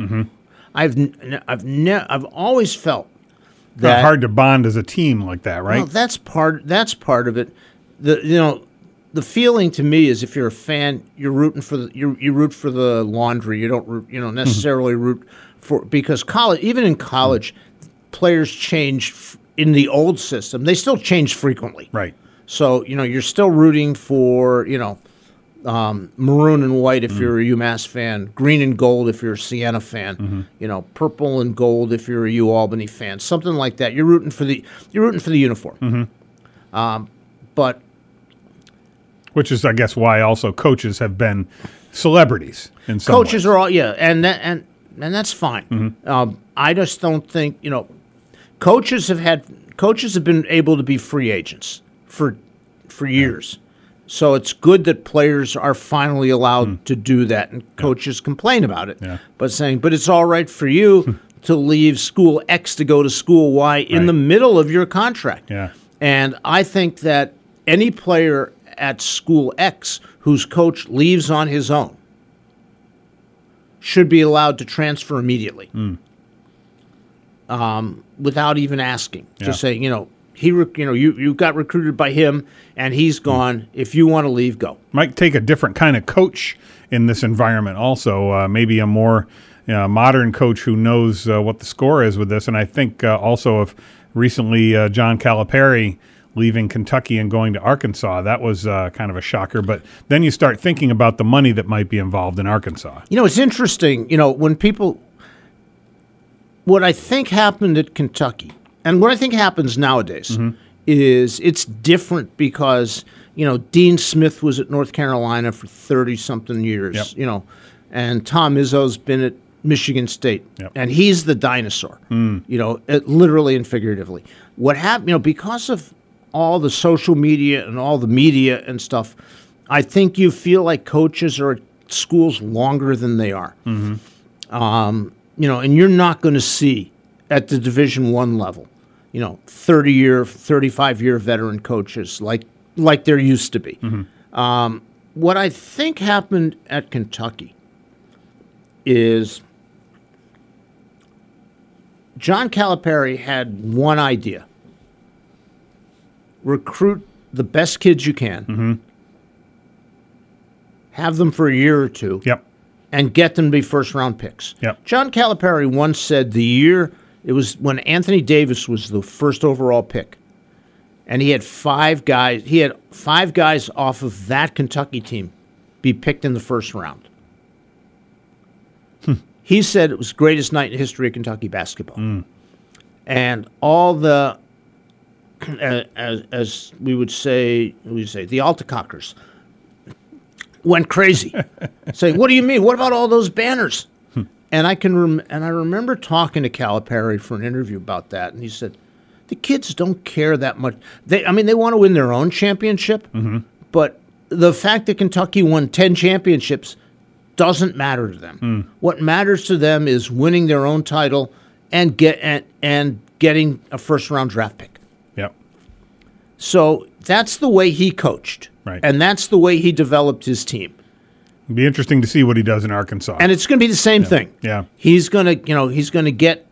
I've always felt that hard to bond as a team like that, right? Well, that's part of it. the feeling to me is if you're a fan, you're rooting for you root for the laundry. You don't root, necessarily root for, because even in college, players change in the old system. They still change frequently. Right. So, you're still rooting for, maroon and white if you're a UMass fan, green and gold if you're a Siena fan, purple and gold if you're a UAlbany fan, something like that. You're rooting for the uniform. But which is, I guess, why also coaches have been celebrities in some coaches ways. are all and that's fine. I just don't think coaches have been able to be free agents for years. So it's good that players are finally allowed to do that, and coaches complain about it. Yeah. But it's all right for you to leave school X to go to school Y in the middle of your contract. Yeah. And I think that any player at school X whose coach leaves on his own should be allowed to transfer immediately, without even asking. Just say, you got recruited by him, and he's gone. If you want to leave, go. Might take a different kind of coach in this environment also, maybe a more modern coach who knows what the score is with this. And I think also if recently John Calipari leaving Kentucky and going to Arkansas, that was kind of a shocker. But then you start thinking about the money that might be involved in Arkansas. It's interesting, when people – what I think happened at Kentucky – and what I think happens nowadays is it's different because, Dean Smith was at North Carolina for 30-something years, and Tom Izzo's been at Michigan State, and he's the dinosaur, literally and figuratively. What happened, because of all the social media and all the media and stuff, I think you feel like coaches are at schools longer than they are. And you're not going to see at the Division I level, 30-year, 35-year veteran coaches like there used to be. What I think happened at Kentucky is John Calipari had one idea: recruit the best kids you can, have them for a year or two, and get them to be first-round picks. John Calipari once said it was when Anthony Davis was the first overall pick, and he had 5 guys. He had 5 guys off of that Kentucky team be picked in the first round. He said it was the greatest night in the history of Kentucky basketball. And all the, as we would say, the Altacockers went crazy, saying, "What do you mean? What about all those banners?" And I remember talking to Calipari for an interview about that, and he said, "The kids don't care that much. They want to win their own championship, but the fact that Kentucky won 10 championships doesn't matter to them. What matters to them is winning their own title and getting a first-round draft pick." So that's the way he coached, and that's the way he developed his team. It'd be interesting to see what he does in Arkansas. And it's going to be the same thing. He's going to get,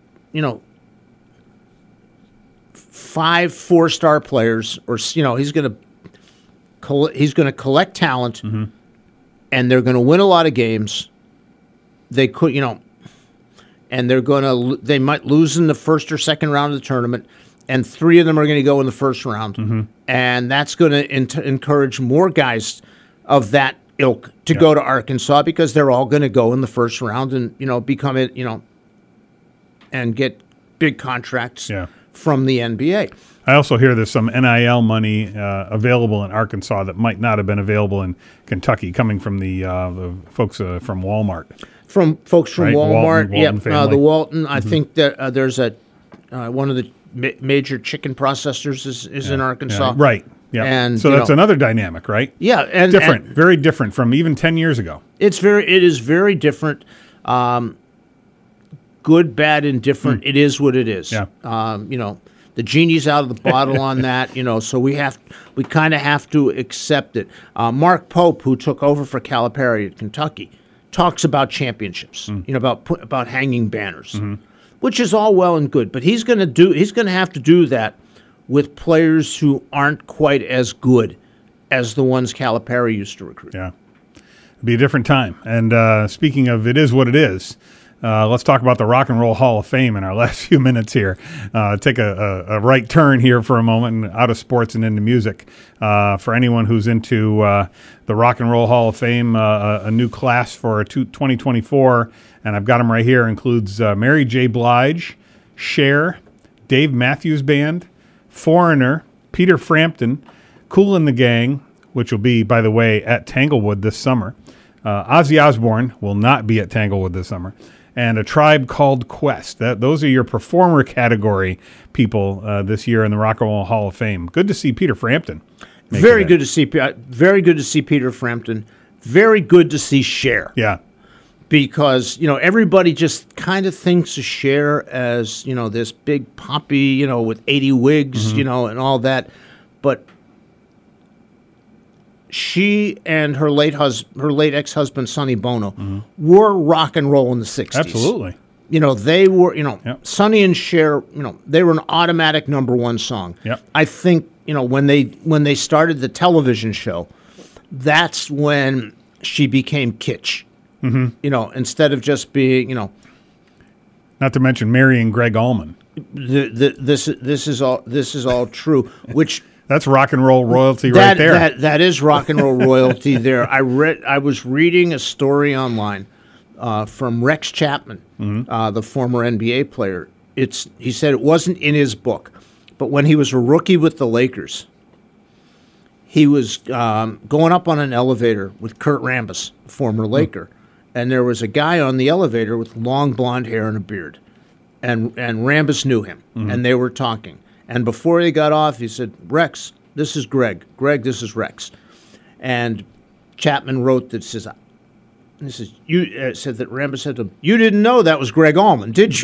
5 4-star players, or he's going to collect talent, and they're going to win a lot of games. They could, and they might lose in the first or second round of the tournament, and 3 of them are going to go in the first round, and that's going to encourage more guys of that ilk to go to Arkansas, because they're all going to go in the first round and become it, and get big contracts from the NBA. I also hear there's some NIL money available in Arkansas that might not have been available in Kentucky, coming from the folks from Walmart. From folks from Walmart, Walton the Walton. I think that there's one of the major chicken processors is in Arkansas, right? Yeah, and so that's another dynamic, right? Yeah, and different, very different from even 10 years ago. It is very different. Good, bad, and different. It is what it is. Yeah. The genie's out of the bottle on that. So we kind of have to accept it. Mark Pope, who took over for Calipari at Kentucky, talks about championships. About hanging banners, which is all well and good. But he's going to have to do that with players who aren't quite as good as the ones Calipari used to recruit. Yeah. It'd be a different time. And speaking of it is what it is, let's talk about the Rock and Roll Hall of Fame in our last few minutes here. Take a right turn here for a moment and out of sports and into music. For anyone who's into the Rock and Roll Hall of Fame, a new class for 2024, and I've got them right here, includes Mary J. Blige, Cher, Dave Matthews Band, Foreigner, Peter Frampton, Kool and the Gang, which will be, by the way, at Tanglewood this summer. Ozzy Osbourne will not be at Tanglewood this summer. And A Tribe Called Quest. Those are your performer category people this year in the Rock and Roll Hall of Fame. Good to see Peter Frampton. Very good to see Peter Frampton. Very good to see Cher. Yeah. Because, everybody just kind of thinks of Cher as, this big poppy, with 80 wigs, and all that. But she and her late ex-husband, Sonny Bono, were rock and roll in the 60s. Absolutely. They were, Sonny and Cher, they were an automatic number one song. Yep. I think, when they started the television show, that's when she became kitsch. Instead of just being, Not to mention marrying Greg Allman. This is all true. Which that's rock and roll royalty right there. That is rock and roll royalty there. I was reading a story online from Rex Chapman, the former NBA player. He said it wasn't in his book, but when he was a rookie with the Lakers, he was going up on an elevator with Kurt Rambis, former Laker. And there was a guy on the elevator with long blonde hair and a beard. And Rambis knew him, and they were talking. And before they got off, he said, "Rex, this is Greg. Greg, this is Rex." And Chapman wrote that said that Rambis said to him, "You didn't know that was Greg Allman, did you?"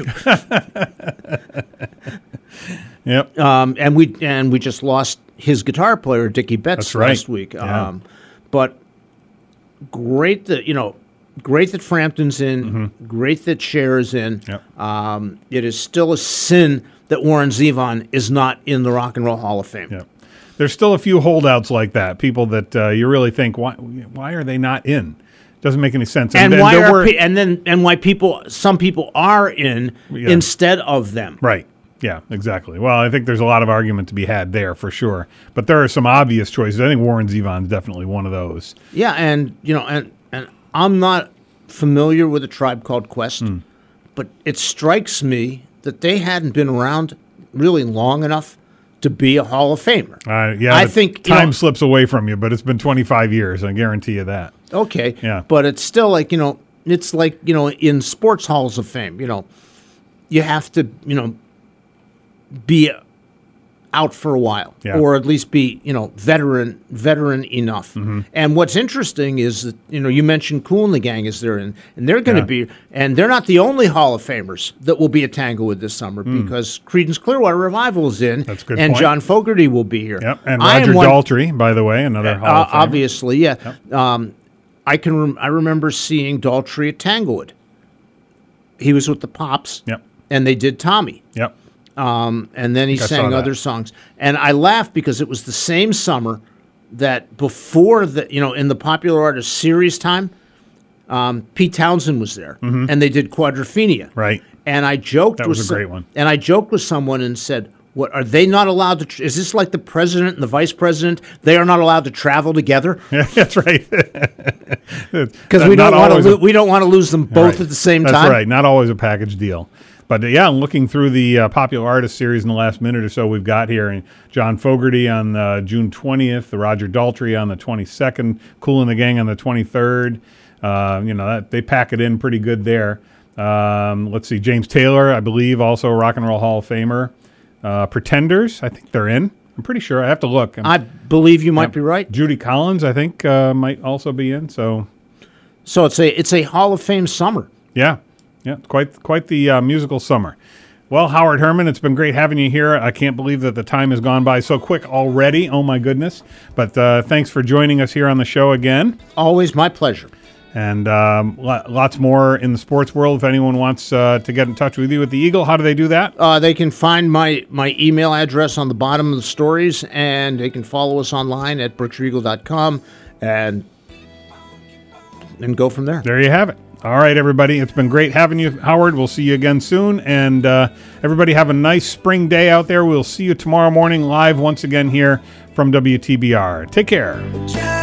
Yep. And we just lost his guitar player, Dickie Betts, last week. Yeah. But great that Frampton's in. Great that Cher is in. Yep. It is still a sin that Warren Zevon is not in the Rock and Roll Hall of Fame. Yep. There's still a few holdouts like that. People that you really think, why are they not in? Doesn't make any sense. And why some people are in instead of them. Right. Yeah, exactly. Well, I think there's a lot of argument to be had there for sure. But there are some obvious choices. I think Warren Zevon's definitely one of those. Yeah, and I'm not familiar with A Tribe Called Quest, but it strikes me that they hadn't been around really long enough to be a Hall of Famer. I think time slips away from you, but it's been 25 years. I guarantee you that. Okay. Yeah. But it's still like, it's like, in sports halls of fame, you have to, be out for a while, or at least be, veteran enough. And what's interesting is that, you mentioned Kool and the Gang is there, and they're going to be, and they're not the only Hall of Famers that will be at Tanglewood this summer because Creedence Clearwater Revival is in, That's a good and point. John Fogerty will be here. Yep, and Roger Daltrey, by the way, another Hall of Famer. Obviously, yeah. Yep. I remember seeing Daltrey at Tanglewood. He was with the Pops, and they did Tommy. Yep. And then he sang other songs. And I laughed because it was the same summer that before in the Popular Artist Series time, Pete Townsend was there, and they did Quadrophenia. Right. And I joked that was a great one. And I joked with someone and said, "What are they not allowed to? Is this like the president and the vice president? They are not allowed to travel together." Yeah, that's right. Because we don't want to lose them both at the same time. That's right. Not always a package deal. But, yeah, I'm looking through the Popular Artist Series in the last minute or so we've got here. And John Fogerty on June 20th, the Roger Daltrey on the 22nd, Kool and the Gang on the 23rd. They pack it in pretty good there. Let's see, James Taylor, I believe, also a Rock and Roll Hall of Famer. Pretenders, I think they're in. I'm pretty sure. I have to look. I believe you might be right. Judy Collins, I think, might also be in. So it's a Hall of Fame summer. Yeah. Yeah, quite the musical summer. Well, Howard Herman, it's been great having you here. I can't believe that the time has gone by so quick already. Oh, my goodness. But thanks for joining us here on the show again. Always my pleasure. And lots more in the sports world. If anyone wants to get in touch with you at the Eagle, how do they do that? They can find my email address on the bottom of the stories, and they can follow us online at berkshireeagle.com and go from there. There you have it. All right, everybody. It's been great having you, Howard. We'll see you again soon. And everybody have a nice spring day out there. We'll see you tomorrow morning live once again here from WTBR. Take care.